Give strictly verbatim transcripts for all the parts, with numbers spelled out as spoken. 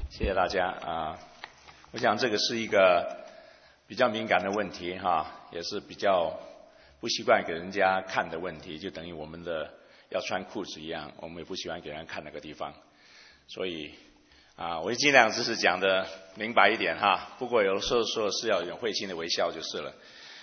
谢谢大家啊、呃！我想这个是一个比较敏感的问题哈，也是比较不习惯给人家看的问题，就等于我们的要穿裤子一样，我们也不喜欢给人看那个地方，所以啊、呃，我就尽量只是讲的明白一点哈。不过有的时候说是要有会心的微笑就是了。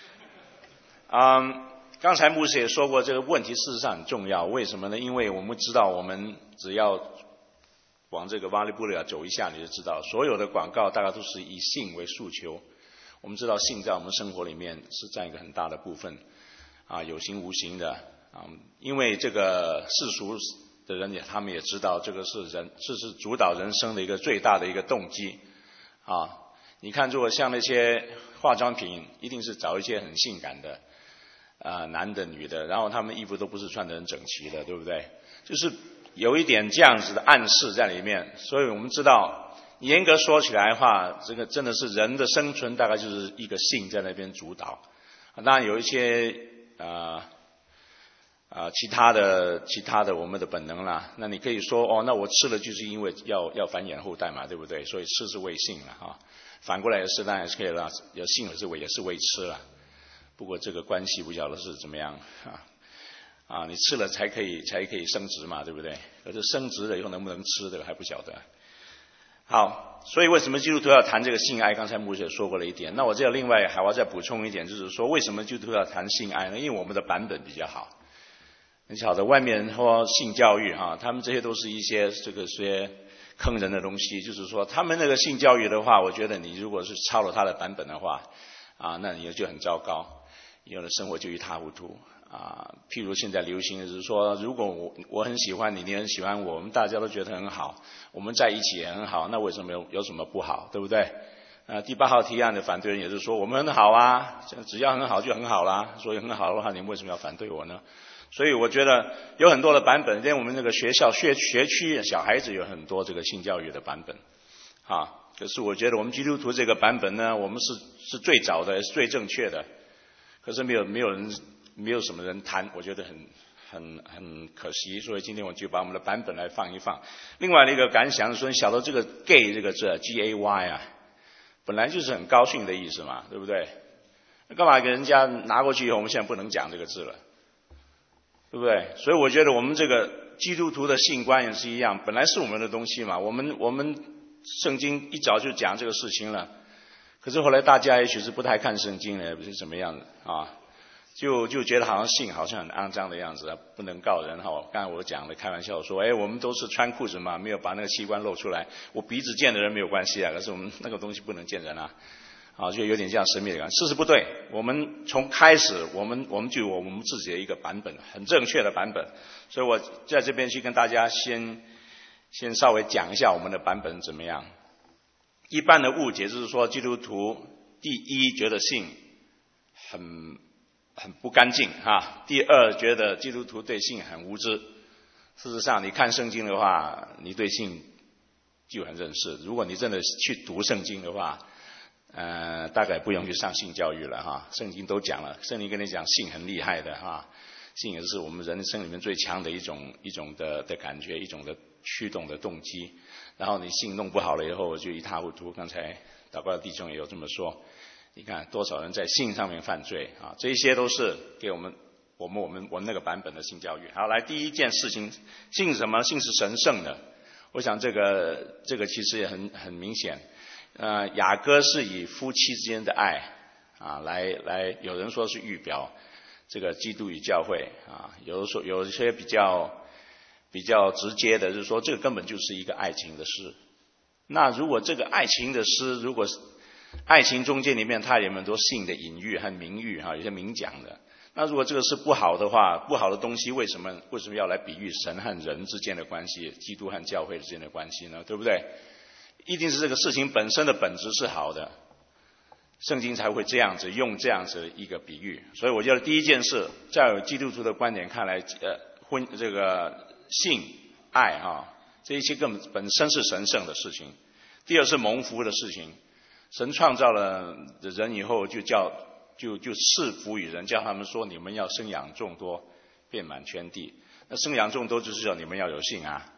嗯，刚才牧师也说过，这个问题事实上很重要，为什么呢？因为我们知道，我们只要往这个瓦利布利亚走一下，你就知道，所有的广告大概都是以性为诉求。我们知道性在我们生活里面是占一个很大的部分，啊，有形无形的啊。因为这个世俗的人也，他们也知道这个是人，这是主导人生的一个最大的一个动机啊。你看，如果像那些化妆品，一定是找一些很性感的。啊、呃，男的、女的，然后他们衣服都不是穿得很整齐的，对不对？就是有一点这样子的暗示在里面，所以我们知道，严格说起来的话，这个真的是人的生存大概就是一个性在那边主导。当然有一些啊啊、呃呃、其他的其他的我们的本能啦，那你可以说哦，那我吃了就是因为要要繁衍后代嘛，对不对？所以吃是为性了哈。反过来也是，当然是可以了，有性也是为也是为吃了。不过这个关系不晓得是怎么样啊啊！你吃了才可以才可以升值嘛，对不对？可是升值了以后能不能吃，这个还不晓得。好，所以为什么基督徒要谈这个性爱？刚才牧师也说过了一点。那我这要另外还要再补充一点，就是说为什么基督徒要谈性爱呢？因为我们的版本比较好。你晓得外面说性教育哈，他们这些都是一些这个些坑人的东西。就是说他们那个性教育的话，我觉得你如果是抄了他的版本的话啊，那你就很糟糕。以后的生活就一塌糊涂啊！譬如现在流行的是说，如果我我很喜欢你，你很喜欢我，我们大家都觉得很好，我们在一起也很好，那为什么有有什么不好，对不对？啊，第八号提案的反对人也是说，我们很好啊，只要很好就很好啦，所以很好的话，你们为什么要反对我呢？所以我觉得有很多的版本，连我们那个学校学学区小孩子有很多这个性教育的版本啊。可是我觉得我们基督徒这个版本呢，我们是是最早的，是最正确的。可是没有没有人没有什么人谈，我觉得很很很可惜，所以今天我就把我们的版本来放一放。另外的一个感想是说，你晓得这个 gay 这个字 G A Y 啊，本来就是很高兴的意思嘛，对不对？干嘛给人家拿过去以后，我们现在不能讲这个字了，对不对？所以我觉得我们这个基督徒的性观也是一样，本来是我们的东西嘛，我们我们圣经一早就讲这个事情了。可是后来大家也许是不太看圣经了，不是怎么样的啊，就就觉得好像性好像很肮脏的样子，不能告人哈。刚才我讲的开玩笑说，哎，我们都是穿裤子嘛，没有把那个器官露出来，我鼻子见的人没有关系啊，可是我们那个东西不能见人啊，啊，就有点这样神秘的感觉。事实不对，我们从开始，我们我们就有我们自己的一个版本，很正确的版本，所以我在这边去跟大家先先稍微讲一下我们的版本怎么样。一般的误解就是说，基督徒第一觉得性很很不干净哈，第二觉得基督徒对性很无知。事实上，你看圣经的话，你对性就很认识。如果你真的去读圣经的话，呃，大概不用去上性教育了哈。圣经都讲了，圣经跟你讲性很厉害的哈，性也是我们人生里面最强的一种一种的的感觉，一种的驱动的动机。然后你性弄不好了以后就一塌糊涂。刚才祷告的弟兄也有这么说，你看多少人在性上面犯罪啊！这些都是给我们我们我们我们那个版本的性教育。好，来第一件事情，性是什么？性是神圣的。我想这个这个其实也很很明显。呃，雅歌是以夫妻之间的爱啊来来，有人说是预表这个基督与教会啊，有的说有一些比较。比较直接的就是说，这个根本就是一个爱情的诗。那如果这个爱情的诗，如果爱情中间里面它有很多性的隐喻和明喻哈，有些明讲的。那如果这个是不好的话，不好的东西为什么为什么要来比喻神和人之间的关系，基督和教会之间的关系呢？对不对？一定是这个事情本身的本质是好的，圣经才会这样子用这样子一个比喻。所以我觉得第一件事，在有基督徒的观点看来，呃，婚这个。性爱啊，这一些根本本身是神圣的事情。第二是蒙福的事情，神创造了人以后，就叫就就赐福于人，叫他们说你们要生养众多，遍满全地。那生养众多就是叫你们要有性啊，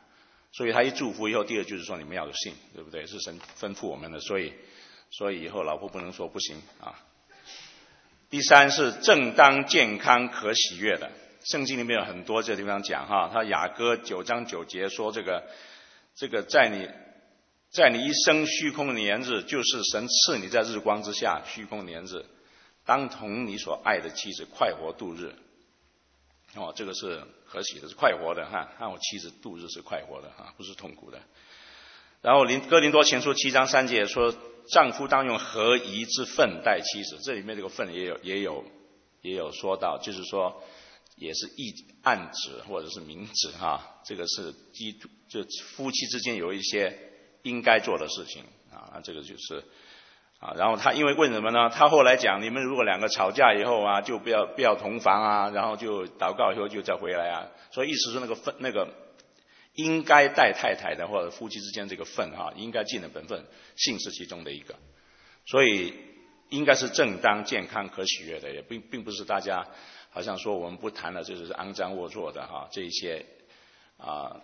所以他一祝福以后，第二就是说你们要有信，对不对？是神吩咐我们的，所以所以以后老婆不能说不行啊。第三是正当、健康、可喜悦的。圣经里面有很多这个地方讲哈，他雅歌九章九节说这个这个在你在你一生虚空的年日，就是神赐你在日光之下虚空年日，当同你所爱的妻子快活度日。哦，这个是可喜的，是快活的哈，和我妻子度日是快活的哈，不是痛苦的。然后林哥林多前书七章三节说，丈夫当用合宜之分待妻子，这里面这个分也有也有也有说到，就是说也是意暗指或者是明指哈，这个是基督就夫妻之间有一些应该做的事情啊，这个就是啊，然后他因为为什么呢？他后来讲，你们如果两个吵架以后啊，就不要不要同房啊，然后就祷告以后就再回来啊。所以意思是那个分那个应该带太太的或者夫妻之间这个份哈、啊，应该尽的本分，性是其中的一个。所以应该是正当、健康、可喜悦的，也并并不是大家好像说我们不谈了，就是肮脏龌龊的哈、啊、这一些啊。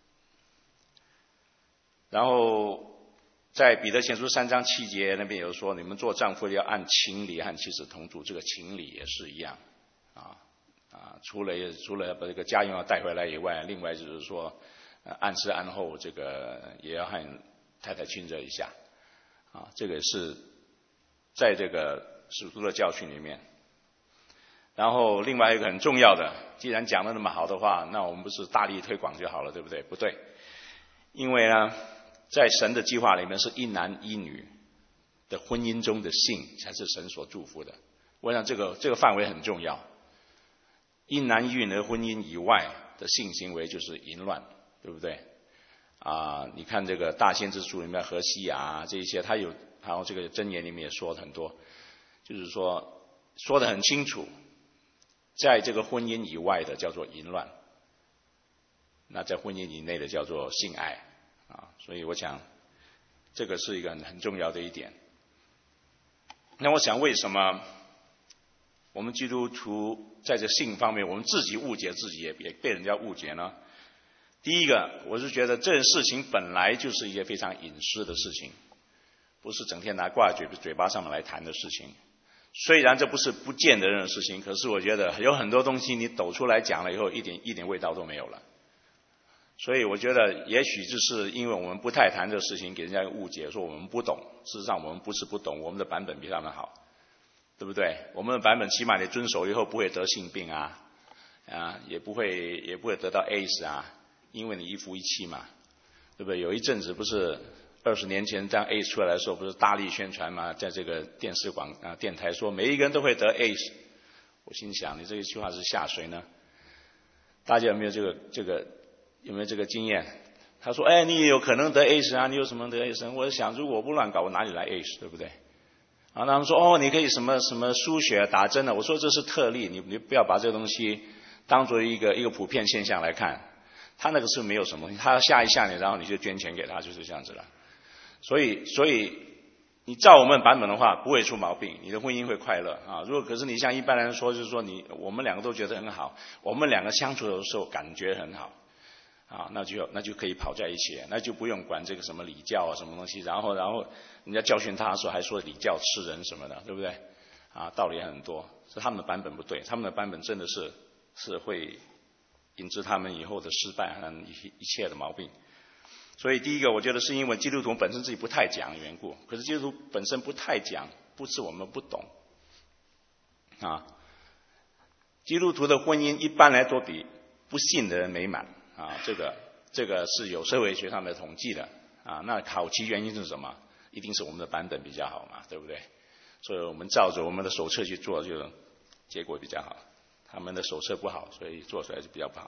然后。在彼得前书三章七节那边有说，你们做丈夫要按情理和妻子同住，这个情理也是一样啊啊，除了除了把这个家用要带回来以外，另外就是说，呃、按时按后这个也要和太太亲热一下啊，这个是在这个使徒的教训里面。然后另外一个很重要的，既然讲得那么好的话，那我们不是大力推广就好了，对不对？不对，因为呢。在神的计划里面，是一男一女的婚姻中的性才是神所祝福的。我想这个这个范围很重要。一男一女的婚姻以外的性行为就是淫乱，对不对？啊，你看这个大先知书里面何西阿这一些，他有，然后这个箴言里面也说了很多，就是说说得很清楚，在这个婚姻以外的叫做淫乱，那在婚姻以内的叫做性爱。啊，所以我想，这个是一个很很重要的一点。那我想，为什么我们基督徒在这性方面，我们自己误解自己，也也被人家误解呢？第一个，我是觉得这件事情本来就是一些非常隐私的事情，不是整天拿挂在嘴嘴巴上面来谈的事情。虽然这不是不见得人的事情，可是我觉得有很多东西你抖出来讲了以后，一点一点味道都没有了。所以我觉得，也许就是因为我们不太谈这个事情，给人家误解，说我们不懂。事实上，我们不是不懂，我们的版本比他们好，对不对？我们的版本起码你遵守以后不会得性病啊，啊，也不会也不会得到 A I D S 啊，因为你一夫一妻嘛，对不对？有一阵子不是二十年前当 A I D S 出来的时候，不是大力宣传吗？在这个电视广啊电台说每一个人都会得 A I D S， 我心想，你这一句话是吓谁呢？大家有没有这个这个？有没有这个经验？他说：“哎，你也有可能得 A I D S 啊，你有什么得 A I D S？” 我想，如果我不乱搞，我哪里来 A I D S， 对不对？啊，他们说：“哦，你可以什么什么输血打针的。”我说：“这是特例，你你不要把这个东西当作一个一个普遍现象来看。他那个是没有什么东西，他吓一吓你，然后你就捐钱给他，就是这样子了。所以，所以你照我们版本的话，不会出毛病，你的婚姻会快乐啊。如果可是你像一般人说，就是说你我们两个都觉得很好，我们两个相处的时候感觉很好。”啊，那就那就可以跑在一起，那就不用管这个什么礼教啊，什么东西。然后，然后人家教训他的时候还说礼教吃人什么的，对不对？啊，道理很多，是他们的版本不对，他们的版本真的是是会引致他们以后的失败和一一切的毛病。所以第一个，我觉得是因为基督徒本身自己不太讲的缘故。可是基督徒本身不太讲，不是我们不懂啊。基督徒的婚姻一般来说比不信的人美满。啊，这个这个是有社会学上的统计的啊。那考其原因是什么？一定是我们的版本比较好嘛，对不对？所以我们照着我们的手册去做，就结果比较好。他们的手册不好，所以做出来就比较不好。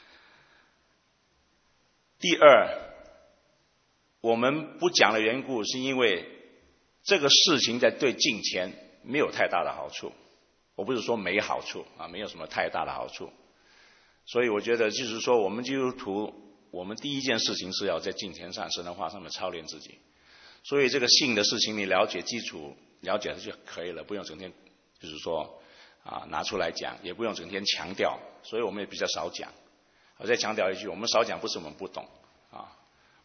第二，我们不讲的缘故，是因为这个事情在对敬虔没有太大的好处。我不是说没好处啊，没有什么太大的好处。所以我觉得就是说，我们基督徒，我们第一件事情是要在敬虔上、神的话上面操练自己。所以这个性的事情，你了解基础，了解就可以了，不用整天就是说啊拿出来讲，也不用整天强调。所以我们也比较少讲。我再强调一句，我们少讲不是我们不懂啊，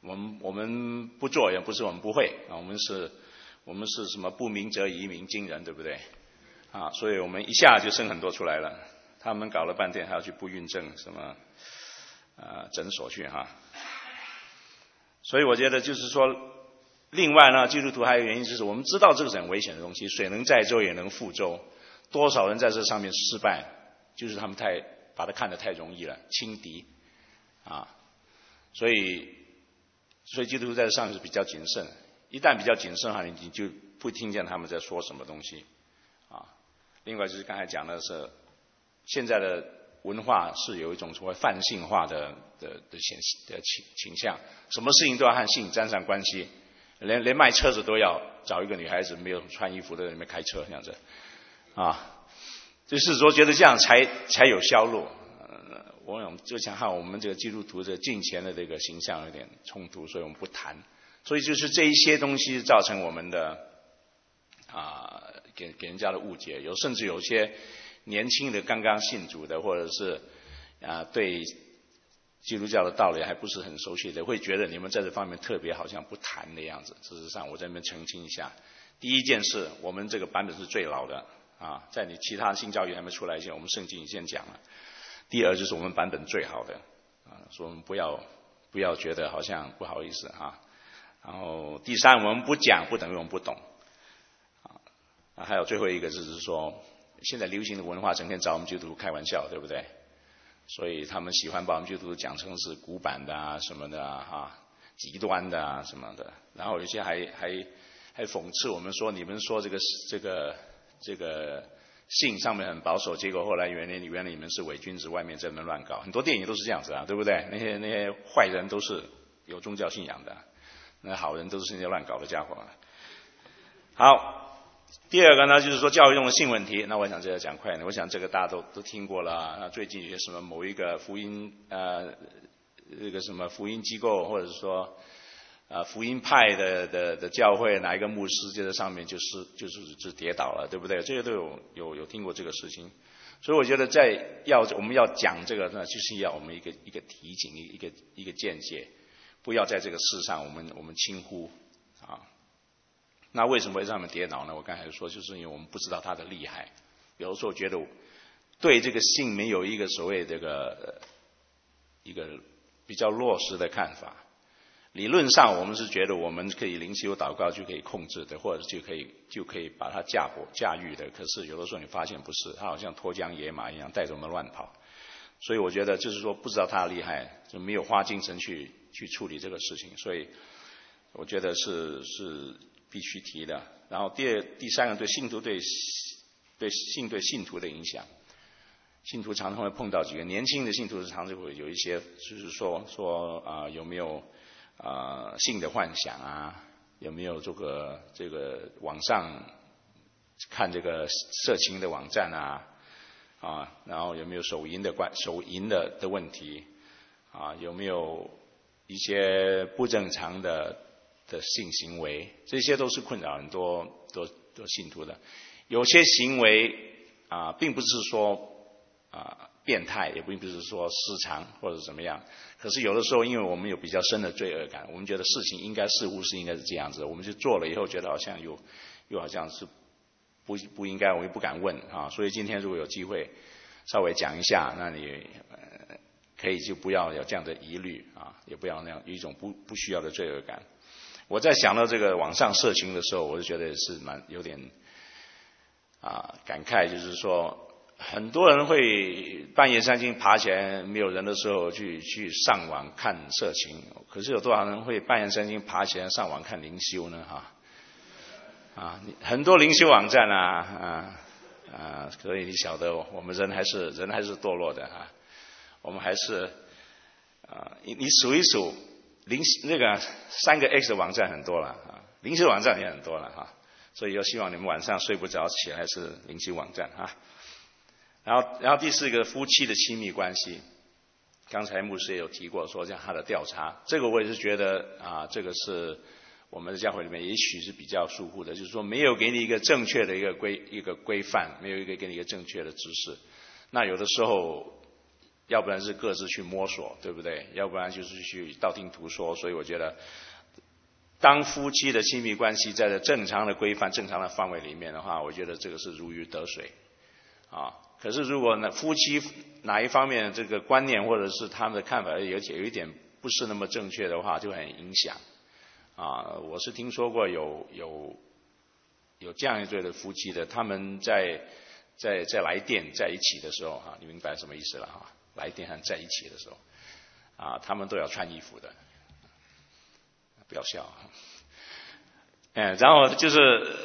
我们我们不做也不是我们不会啊，我们是我们是什么不鸣则已，鸣惊人，对不对？啊，所以我们一下就生很多出来了。他们搞了半天还要去不孕症什么呃诊所去哈。所以我觉得就是说，另外呢，基督徒还有原因就是我们知道这个是很危险的东西，水能载舟也能覆舟，多少人在这上面失败，就是他们太把它看得太容易了，轻敌啊，所以所以基督徒在这上面是比较谨慎，一旦比较谨慎的话，你就不听见他们在说什么东西啊。另外就是刚才讲的是，现在的文化是有一种所谓泛性化的的的显的倾倾向，什么事情都要和性沾上关系，连连卖车子都要找一个女孩子没有穿衣服的在那边开车这样子，啊，就是说觉得这样才才有销路。呃，我想就想和我们这个基督徒的敬虔的这个形象有点冲突，所以我们不谈。所以就是这一些东西造成我们的啊、呃、给给人家的误解，有甚至有些年轻的刚刚信主的，或者是啊、呃、对基督教的道理还不是很熟悉的，会觉得你们在这方面特别好像不谈的样子。事实上，我在那边澄清一下。第一件事，我们这个版本是最老的啊，在你其他新教义还没出来以前，我们圣经已经讲了。第二就是我们版本最好的啊，所以我们不要不要觉得好像不好意思啊。然后第三，我们不讲不等于我们不懂啊。还有最后一个就是说，现在流行的文化整天找我们基督徒开玩笑，对不对？所以他们喜欢把我们基督徒讲成是古板的啊什么的啊，极端的啊什么的。然后有些还还还讽刺我们说，你们说这个这个这个性上面很保守，结果后来原来原来你们是伪君子，外面在那乱搞。很多电影都是这样子啊，对不对？那些那些坏人都是有宗教信仰的，那好人都是那些乱搞的家伙。好。第二个呢，就是说教育中的性问题。那我想这个讲快点，我想这个大家都都听过了。那最近有些什么某一个福音呃这个什么福音机构，或者是说呃福音派的的的教会，哪一个牧师就在上面就是就是就跌倒了，对不对？这些都有有有听过这个事情。所以我觉得在要我们要讲这个呢，就是要我们一个一个提醒，一个一个见解，不要在这个事上我们我们轻忽啊。那为什么会让他们跌倒呢？我刚才说，就是因为我们不知道他的厉害。有的时候觉得对这个性没有一个所谓这个一个比较落实的看法。理论上，我们是觉得我们可以灵修祷告就可以控制的，或者就可以就可以把它驾火驾驭的。可是有的时候你发现不是，他好像脱缰野马一样带着我们乱跑。所以我觉得就是说，不知道他的厉害，就没有花精神去去处理这个事情。所以我觉得是是。必须提的。然后第二、第三个对信徒对对性对信徒的影响，信徒常常会碰到几个年轻的信徒，常常会有一些，就是说说啊、呃、有没有啊、呃、性的幻想啊，有没有这个这个网上看这个色情的网站啊啊，然后有没有手淫的关手淫的的问题啊，有没有一些不正常的。的性行为，这些都是困扰很多多多信徒的。有些行为啊、呃，并不是说啊、呃、变态，也并不是说失常或者怎么样。可是有的时候，因为我们有比较深的罪恶感，我们觉得事情应该似乎是应该是这样子，我们就做了以后，觉得好像又又好像是不不应该，我又不敢问啊。所以今天如果有机会稍微讲一下，那你呃可以就不要有这样的疑虑啊，也不要那样有一种不不需要的罪恶感。我在想到这个网上色情的时候，我就觉得是蛮有点啊感慨，就是说很多人会半夜三更爬起来没有人的时候去去上网看色情，可是有多少人会半夜三更爬起来上网看灵修呢？哈啊，很多灵修网站啊啊啊，所以你晓得我们人还是人还是堕落的啊，我们还是啊，你你数一数。灵那个三个 X 的网站很多了啊，灵修网站也很多了哈，所以要希望你们晚上睡不着起来是灵修网站啊。然后，然后第四个夫妻的亲密关系，刚才牧师也有提过，说像他的调查，这个我也是觉得啊，这个是我们的教会里面也许是比较疏忽的，就是说没有给你一个正确的一个规一个规范，没有一个给你一个正确的知识。那有的时候要不然是各自去摸索，对不对？要不然就是去道听途说。所以我觉得，当夫妻的亲密关系在这正常的规范、正常的范围里面的话，我觉得这个是如鱼得水啊。可是如果呢，夫妻哪一方面这个观念或者是他们的看法有有一点不是那么正确的话，就很影响啊。我是听说过有有有这样一对的夫妻的，他们在在在来电在一起的时候哈，你明白什么意思了哈？来电和在一起的时候啊，他们都要穿衣服的，不要笑。嗯，然后就是，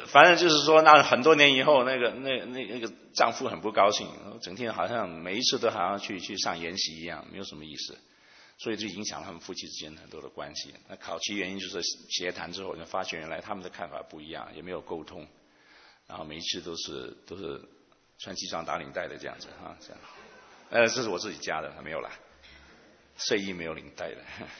反正就是说，那很多年以后，那个那那那个丈夫很不高兴，整天好像每一次都好像去去上研习一样，没有什么意思，所以就影响了他们夫妻之间很多的关系。那考其原因就是协谈之后，就发现原来他们的看法不一样，也没有沟通，然后每一次都是都是穿西装打领带的这样子啊，这样。呃，这是我自己加的，没有啦，睡衣没有领带的。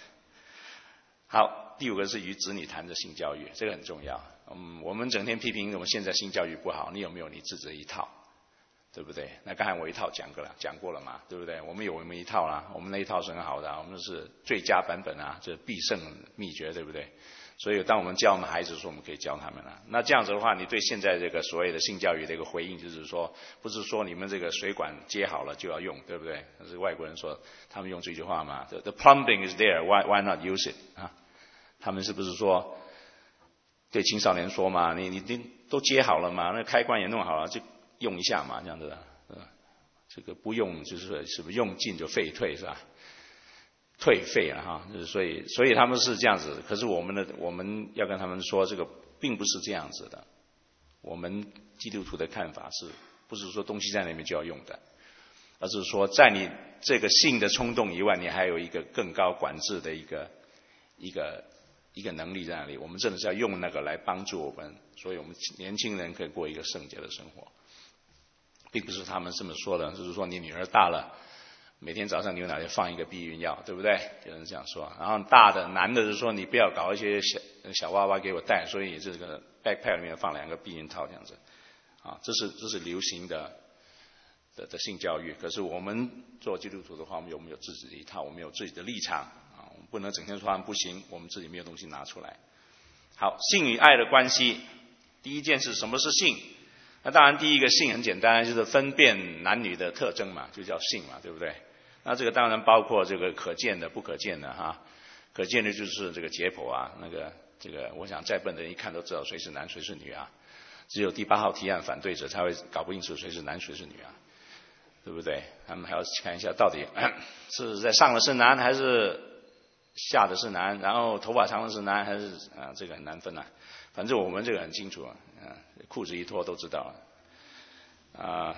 好。第五个是与子女谈的性教育，这个很重要。嗯，我们整天批评我们现在性教育不好，你有没有你自己的一套，对不对？那刚才我一套讲过了，讲过了嘛，对不对？我们有我们一套啦，我们那一套是很好的，我们是最佳版本啊，这必胜秘诀，对不对？所以当我们教我们孩子的时候，我们可以教他们了。那这样子的话，你对现在这个所谓的性教育的一个回应，就是说，不是说你们这个水管接好了就要用，对不对？但是外国人说他们用这句话嘛 ，The plumbing is there, why why not use it 啊？他们是不是说对青少年说嘛？你你你都接好了嘛？那开关也弄好了，就用一下嘛，这样子的。呃，这个不用就是说是不是用尽就废退是吧？退费了哈，就是所以所以他们是这样子。可是我们的我们要跟他们说，这个并不是这样子的。我们基督徒的看法是，不是说东西在那边就要用的，而是说在你这个性的冲动以外，你还有一个更高管制的一个一个。一个能力在那里，我们真的是要用那个来帮助我们，所以我们年轻人可以过一个圣洁的生活，并不是他们这么说的，就是说你女儿大了，每天早上牛奶就放一个避孕药，对不对？有人这样说。然后大的男的是说你不要搞一些小小娃娃给我带，所以这个 backpack 里面放两个避孕套这样子，啊，这是这是流行的的的性教育。可是我们做基督徒的话，我们有没有自己的一套？我们有自己的立场。我们不能整天说他们不行，我们自己没有东西拿出来。好，性与爱的关系，第一件事什么是性？那当然第一个性很简单，就是分辨男女的特征嘛，就叫性嘛，对不对？那这个当然包括这个可见的、不可见的哈。可见的就是这个解剖啊，那个这个我想再笨的人一看都知道谁是男谁是女啊，只有第八号提案反对者才会搞不清楚谁是男谁是女啊，对不对？他们还要看一下到底是在上的是男还是下的是男，然后头发长的是男还是啊？这个很难分啊。反正我们这个很清楚啊，裤子一脱都知道了啊。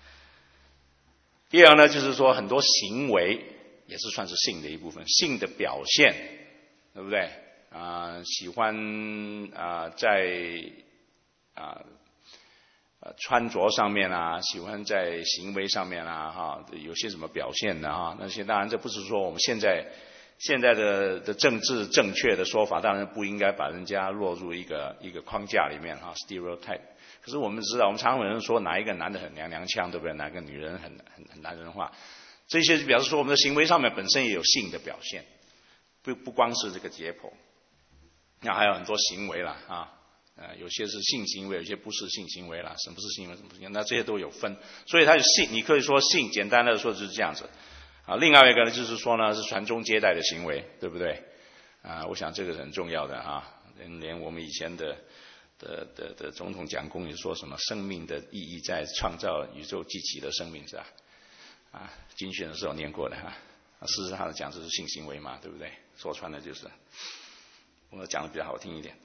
第二呢，就是说很多行为也是算是性的一部分，性的表现，对不对？啊，喜欢啊，在啊呃穿着上面啊，喜欢在行为上面啊，哈，有些什么表现的啊？那些当然这不是说我们现在。现在的的政治正确的说法，当然不应该把人家落入一个一个框架里面哈 ，stereotype。可是我们知道，我们常常有人说哪一个男的很娘娘腔，对不对？哪个女人很很很男人化，这些就表示说我们的行为上面本身也有性的表现，不不光是这个解剖，那还有很多行为啦啊，呃，有些是性行为，有些不是性行为啦，什么是性行为，什么不是性，那这些都有分，所以它有性，你可以说性，简单的说就是这样子。啊，另外一个呢，就是说呢，是传宗接代的行为，对不对？啊，我想这个是很重要的啊，连连我们以前的的的的总统蒋公也说什么，生命的意义在创造宇宙激起的生命，是吧？啊，军训的时候念过的哈、啊。事实上讲这是性行为嘛，对不对？说穿了就是，我讲的比较好听一点，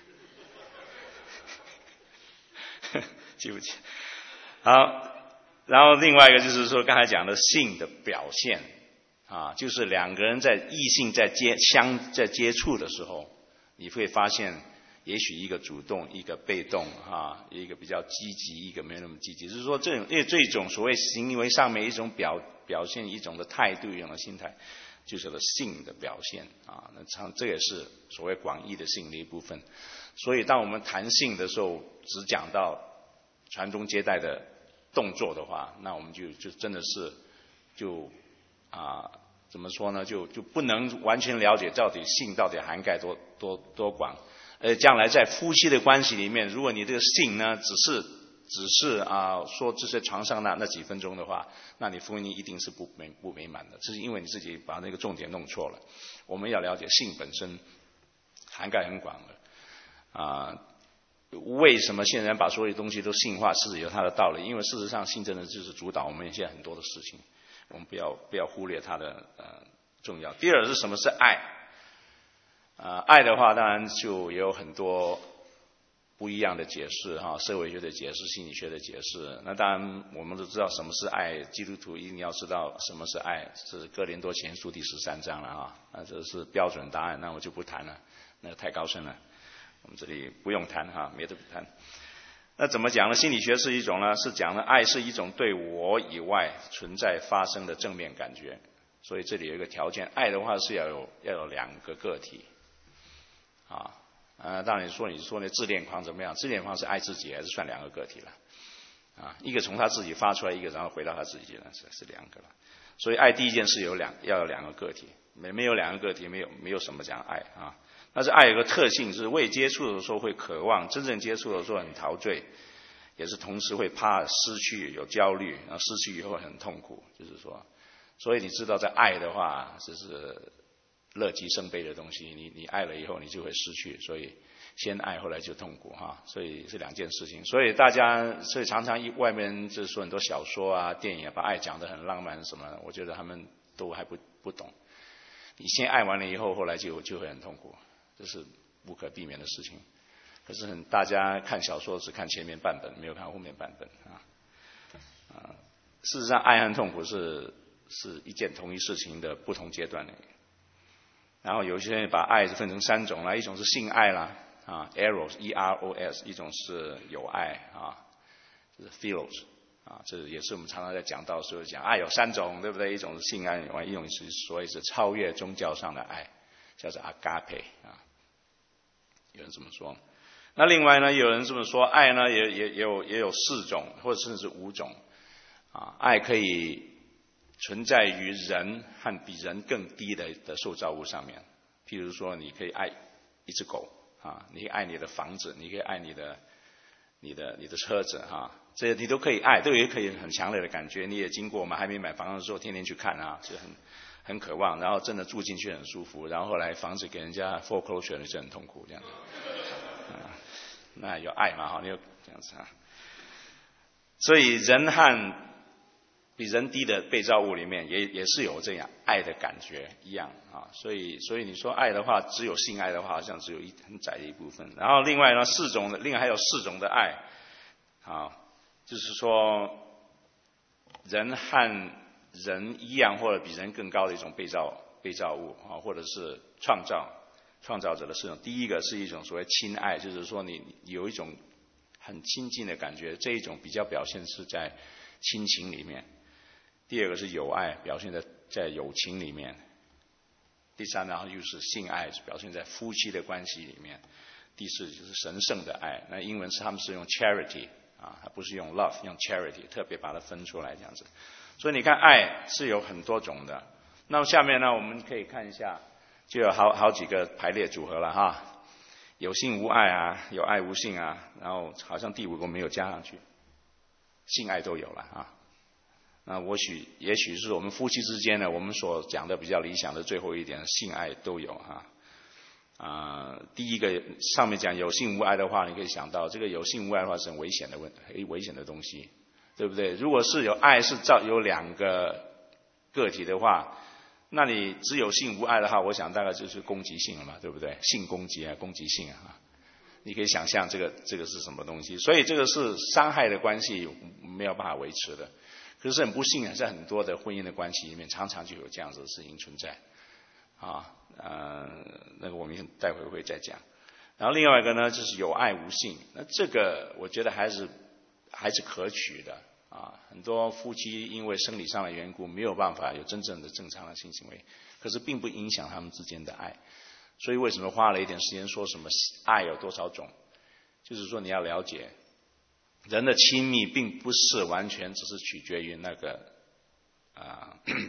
记不起。好。然后另外一个就是说，刚才讲的性的表现啊，就是两个人在异性在接相在接触的时候，你会发现，也许一个主动，一个被动啊，一个比较积极，一个没那么积极。就是说，这种因为这种所谓行为上面一种表表现一种的态度，一种的心态，就是了性的表现啊。那常这也是所谓广义的性的一部分。所以，当我们谈性的时候，只讲到传宗接代的动作的话，那我们就就真的是就啊，怎么说呢？就就不能完全了解到底性到底涵盖多多多广。呃，将来在夫妻的关系里面，如果你这个性呢，只是只是啊说这些床上那那几分钟的话，那你婚姻一定是不美不美满的。这是因为你自己把那个重点弄错了。我们要了解性本身涵盖很广的啊。为什么现在把所有东西都性化，是有它的道理。因为事实上，性真的就是主导我们现在很多的事情，我们不要不要忽略它的呃重要。第二是什么是爱？啊、呃，爱的话，当然就也有很多不一样的解释哈，社会学的解释、心理学的解释。那当然，我们都知道什么是爱，基督徒一定要知道什么是爱，是哥林多前书第十三章了啊。那这是标准答案，那我就不谈了，那个太高深了。我们这里不用谈哈，别的不谈。那怎么讲呢？心理学是一种呢，是讲呢，爱是一种对我以外存在发生的正面感觉。所以这里有一个条件，爱的话是要有要有两个个体，啊，呃，当然说你说那自恋狂怎么样？自恋狂是爱自己，还是算两个个体了？啊，一个从他自己发出来，一个然后回到他自己了，是是两个了。所以爱第一件事有两要有两个个体，没没有两个个体，没有没有什么讲爱啊。但是爱有个特性，是未接触的时候会渴望，真正接触的时候很陶醉，也是同时会怕失去，有焦虑，然后失去以后很痛苦。就是说，所以你知道，在爱的话，这是乐极生悲的东西。你你爱了以后，你就会失去，所以先爱，后来就痛苦哈。所以是两件事情。所以大家，所以常常一外面就是说很多小说啊、电影啊，把爱讲得很浪漫什么的，我觉得他们都还不不懂。你先爱完了以后，后来就就会很痛苦。这是不可避免的事情，可是很大家看小说只看前面半本，没有看后面半本啊。啊，事实上，爱和痛苦是是一件同一事情的不同阶段的。然后有些人把爱分成三种啦，一种是性爱啦，啊 ，eros e r o s， 一种是友爱啊，就是 philos 啊，这也是我们常常在讲到的时候讲爱有三种，对不对？一种是性爱，一种是所谓是超越宗教上的爱，叫做 agape 啊。有人这么说，那另外呢，有人这么说，爱呢也也也有也有四种，或者甚至是五种啊。爱可以存在于人和比人更低的的受造物上面，譬如说，你可以爱一只狗啊，你可以爱你的房子，你可以爱你的你的你的车子哈，这些你都可以爱，都也可以很强烈的感觉。你也经过我们还没买房的时候，天天去看啊，是很很渴望，然后真的住进去很舒服，然后后来房子给人家 foreclosure 就很痛苦这样子。啊，那有爱嘛？哈，你有这样子啊。所以人和比人低的被造物里面也也是有这样爱的感觉一样啊。所以所以你说爱的话，只有性爱的话，好像只有一很窄的一部分。然后另外呢，四种的，另外还有四种的爱啊，就是说人和人一样或者比人更高的一种被造被造物啊，或者是创造。创造者的四种，第一个是一种所谓亲爱，就是说你有一种很亲近的感觉，这一种比较表现是在亲情里面。第二个是友爱，表现在在友情里面。第三，然后又是性爱，表现在夫妻的关系里面。第四就是神圣的爱，那英文是他们是用 charity 啊，它不是用 love， 用 charity， 特别把它分出来这样子。所以你看，爱是有很多种的。那么下面呢，我们可以看一下。就有好好几个排列组合了哈，有性无爱啊，有爱无性啊，然后好像第五个没有加上去，性爱都有了啊。那或许也许是我们夫妻之间呢，我们所讲的比较理想的最后一点，性爱都有哈。啊、呃，第一个上面讲有性无爱的话，你可以想到这个有性无爱的话是很危险的问，很危险的东西，对不对？如果是有爱是造有两个个体的话。那你只有性无爱的话，我想大概就是攻击性了嘛，对不对？性攻击啊，攻击性啊，你可以想象这个这个是什么东西？所以这个是伤害的关系，没有办法维持的。可是很不幸啊，在很多的婚姻的关系里面，常常就有这样子的事情存在啊。呃，那个我们待会会再讲。然后另外一个呢，就是有爱无性，那这个我觉得还是还是可取的。啊，很多夫妻因为生理上的缘故没有办法有真正的正常的性行为，可是并不影响他们之间的爱。所以为什么花了一点时间说什么爱有多少种？就是说你要了解，人的亲密并不是完全只是取决于那个啊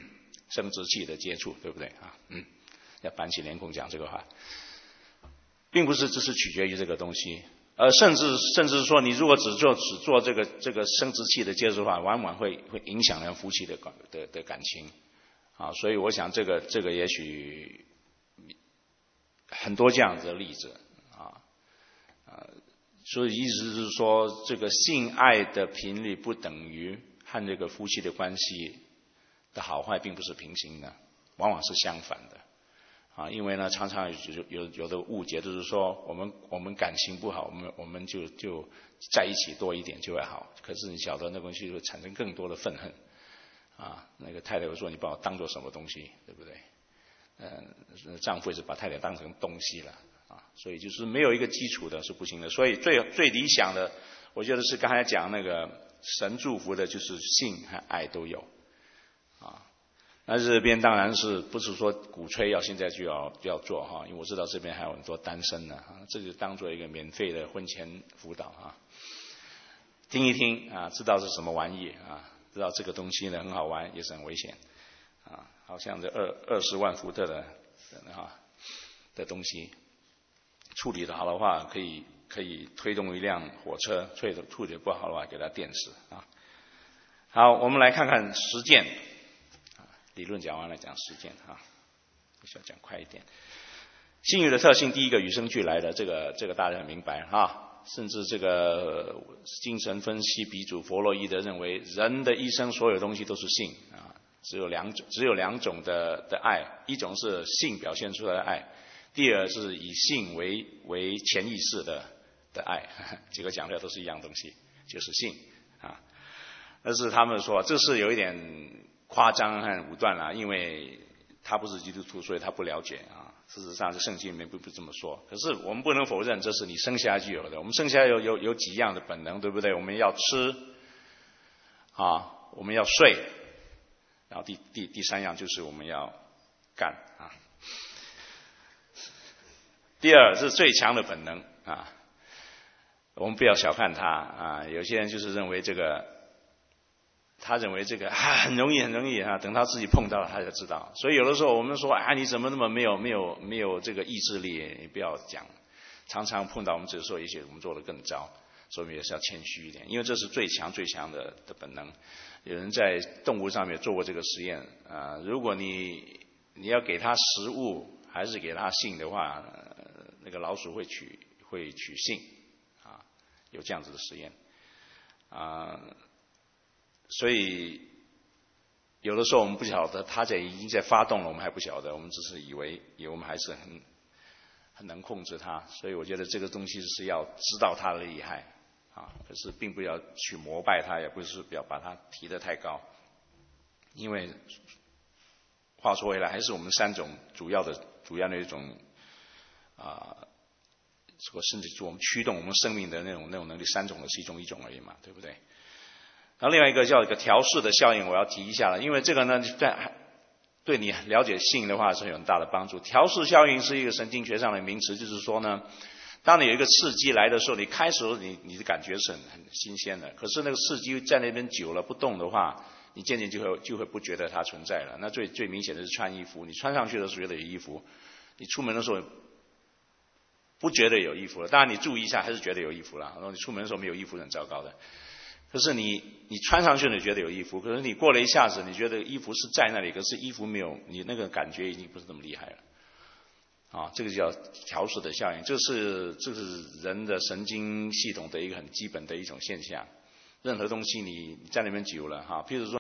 生殖器的接触，对不对啊？嗯，要板起脸孔讲这个话，并不是只是取决于这个东西，而甚至甚至说，你如果只做只做这个这个生殖器的接触的话，往往会会影响人夫妻的的的感情啊。所以我想这个这个也许很多这样子的例子啊啊，所以意思是说，这个性爱的频率不等于和这个夫妻的关系的好坏并不是平行的，往往是相反的啊。因为呢，常常有有有的误解，就是说我们我们感情不好，我们我们就就在一起多一点就会好。可是你晓得那东西会产生更多的愤恨啊。那个太太会说你把我当做什么东西，对不对？嗯，丈夫是把太太当成东西了啊。所以就是没有一个基础的是不行的。所以最最理想的，我觉得是刚才讲那个神祝福的，就是性和爱都有。啊，那这边当然是不是说鼓吹要现在就要就要做哈？因为我知道这边还有很多单身的啊，这就当做一个免费的婚前辅导啊，听一听啊，知道是什么玩意啊，知道这个东西呢很好玩，也是很危险啊，好像这二二十万伏特的啊的东西，处理的好的话，可以可以推动一辆火车；处理的处理的不好的话，给它电死啊。好，我们来看看实践。理论讲完了，讲实践啊，需要讲快一点。性欲的特性，第一个与生俱来的，这个这个大家很明白啊。甚至这个精神分析鼻祖弗洛伊德认为，人的一生所有东西都是性啊，只有两种，只有两种的的爱，一种是性表现出来的爱，第二是以性为为潜意识的的爱。几个讲的都是一样东西，就是性啊。但是他们说这是有一点夸张和武断啦，因为他不是基督徒，所以他不了解啊。事实上，这圣经里面不不这么说。可是我们不能否认，这是你生下来就有的。我们生下来有有有几样的本能，对不对？我们要吃啊，我们要睡，然后第第第三样就是我们要干啊。第二是最强的本能啊，我们不要小看它啊。有些人就是认为这个。他认为这个啊很容易很容易啊，等他自己碰到了他就知道。所以有的时候我们说啊，你怎么那么没有没有没有这个意志力？你不要讲。常常碰到我们只是说，也许我们做得更糟，所以我们也是要谦虚一点，因为这是最强最强的的本能。有人在动物上面做过这个实验啊，如果你你要给它食物还是给它性的话，呃、那个老鼠会取会取性啊，有这样子的实验啊。所以有的时候我们不晓得它在已经在发动了，我们还不晓得，我们只是以为以为我们还是很很能控制它。所以我觉得这个东西是要知道它的厉害啊，可是并不要去膜拜它，也不是不要把它提得太高。因为话说回来，还是我们三种主要的主要的一种啊，这个甚至是我们驱动我们生命的那种那种能力，三种的其中一种而已嘛，对不对？然后另外一个叫一个调试的效应，我要提一下了，因为这个呢，在对你了解性的话是有很大的帮助。调试效应是一个神经学上的名词，就是说呢，当你有一个刺激来的时候，你开始你你的感觉是很很新鲜的，可是那个刺激在那边久了不动的话，你渐渐就会就会不觉得它存在了。那最最明显的是穿衣服，你穿上去的时候觉得有衣服，你出门的时候不觉得有衣服了，当然你注意一下还是觉得有衣服了。然后你出门的时候没有衣服是很糟糕的。可是你你穿上去你觉得有衣服，可是你过了一下子，你觉得衣服是在那里，可是衣服没有，你那个感觉已经不是那么厉害了。啊，这个叫调试的效应，这是这是人的神经系统的一个很基本的一种现象。任何东西你在那边久了哈，譬如说。